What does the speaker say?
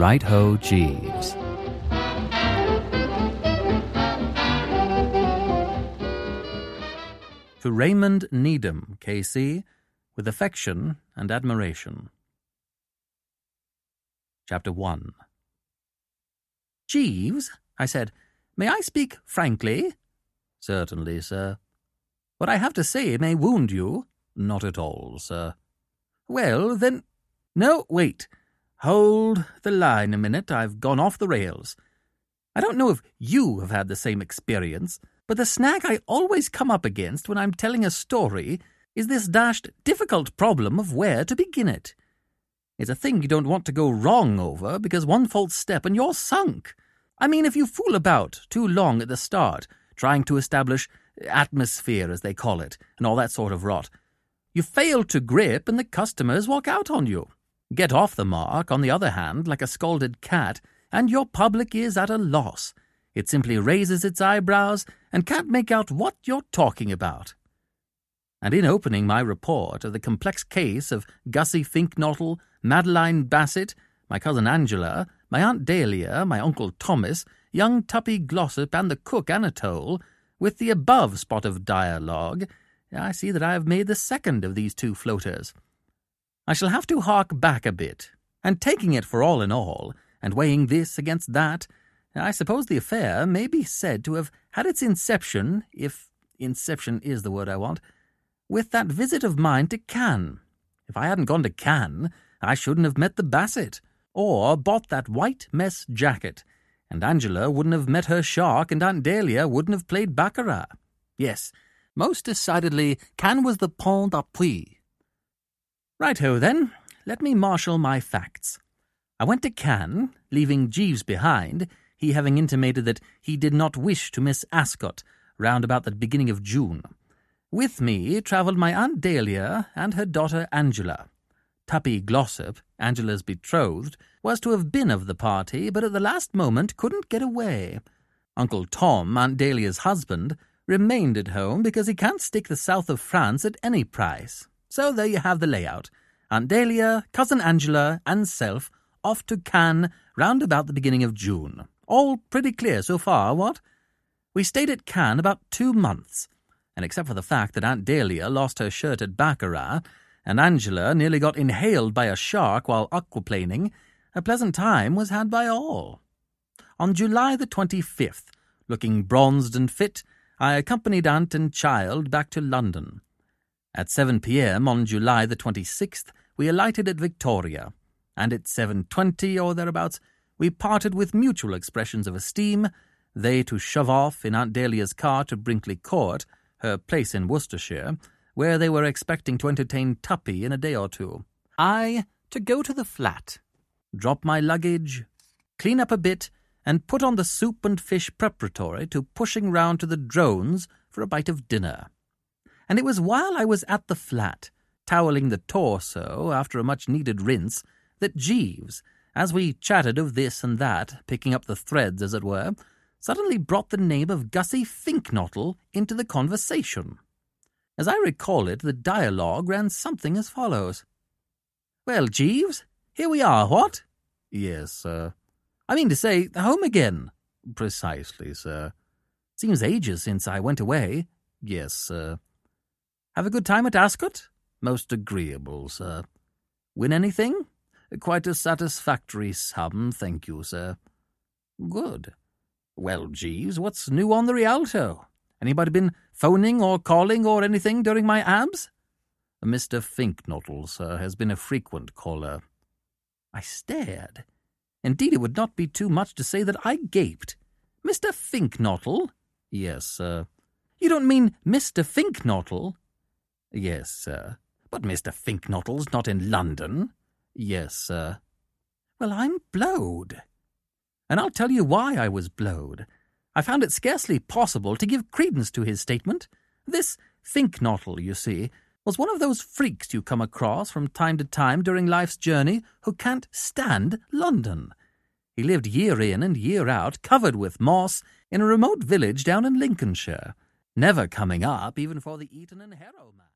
Right-Ho Jeeves. To Raymond Needham, K.C., with affection and admiration. Chapter 1. "Jeeves," I said, "may I speak frankly?" "Certainly, sir." "What I have to say may wound you." "Not at all, sir." "Well, then—" "No, wait. Hold the line a minute. I've gone off the rails. I don't know if you have had the same experience, but the snag I always come up against when I'm telling a story is this dashed difficult problem of where to begin it. It's a thing you don't want to go wrong over, because one false step and you're sunk. I mean, if you fool about too long at the start, trying to establish atmosphere, as they call it, and all that sort of rot, you fail to grip and the customers walk out on you. Get off the mark, on the other hand, like a scalded cat, and your public is at a loss. It simply raises its eyebrows and can't make out what you're talking about." And in opening my report of the complex case of Gussie Fink-Nottle, Madeline Bassett, my cousin Angela, my Aunt Dahlia, my Uncle Thomas, young Tuppy Glossop, and the cook Anatole, with the above spot of dialogue, I see that I have made the second of these two floaters. I shall have to hark back a bit, and taking it for all in all, and weighing this against that, I suppose the affair may be said to have had its inception, if inception is the word I want, with that visit of mine to Cannes. If I hadn't gone to Cannes, I shouldn't have met the Bassett, or bought that white mess jacket, and Angela wouldn't have met her shark, and Aunt Dahlia wouldn't have played baccarat. Yes, most decidedly, Cannes was the point d'appui. Right-ho, then, let me marshal my facts. I went to Cannes, leaving Jeeves behind, he having intimated that he did not wish to miss Ascot round about the beginning of June. With me travelled my Aunt Dahlia and her daughter Angela. Tuppy Glossop, Angela's betrothed, was to have been of the party, but at the last moment couldn't get away. Uncle Tom, Aunt Dahlia's husband, remained at home because he can't stick the south of France at any price. So there you have the layout. Aunt Dahlia, cousin Angela, and self off to Cannes round about the beginning of June. All pretty clear so far, what? We stayed at Cannes about 2 months, and except for the fact that Aunt Dahlia lost her shirt at baccarat, and Angela nearly got inhaled by a shark while aquaplaning, a pleasant time was had by all. On July the 25th, looking bronzed and fit, I accompanied aunt and child back to London. At 7 p.m. on July the 26th, we alighted at Victoria, and at 7:20 or thereabouts, we parted with mutual expressions of esteem, they to shove off in Aunt Dahlia's car to Brinkley Court, her place in Worcestershire, where they were expecting to entertain Tuppy in a day or two. I to go to the flat, drop my luggage, clean up a bit, and put on the soup and fish preparatory to pushing round to the Drones for a bite of dinner. And it was while I was at the flat, toweling the torso after a much-needed rinse, that Jeeves, as we chatted of this and that, picking up the threads as it were, suddenly brought the name of Gussie Fink-Nottle into the conversation. As I recall it, the dialogue ran something as follows. "Well, Jeeves, here we are, what?" "Yes, sir." "I mean to say, home again." "Precisely, sir." "Seems ages since I went away." "Yes, sir." "Have a good time at Ascot?" "Most agreeable, sir." "Win anything?" "Quite a satisfactory sum, thank you, sir." "Good. Well, Jeeves, what's new on the Rialto? Anybody been phoning or calling or anything during my abs?" "Mr. Fink-Nottle, sir, has been a frequent caller." I stared. Indeed, it would not be too much to say that I gaped. "Mr. Fink-Nottle?" "Yes, sir." "You don't mean Mr. Fink-Nottle?" "Yes, sir." "But Mr. Fink-Nottle's not in London." "Yes, sir." "Well, I'm blowed. And I'll tell you why I was blowed. I found it scarcely possible to give credence to his statement. This Fink-Nottle, you see, was one of those freaks you come across from time to time during life's journey who can't stand London. He lived year in and year out, covered with moss, in a remote village down in Lincolnshire, never coming up even for the Eton and Harrow match.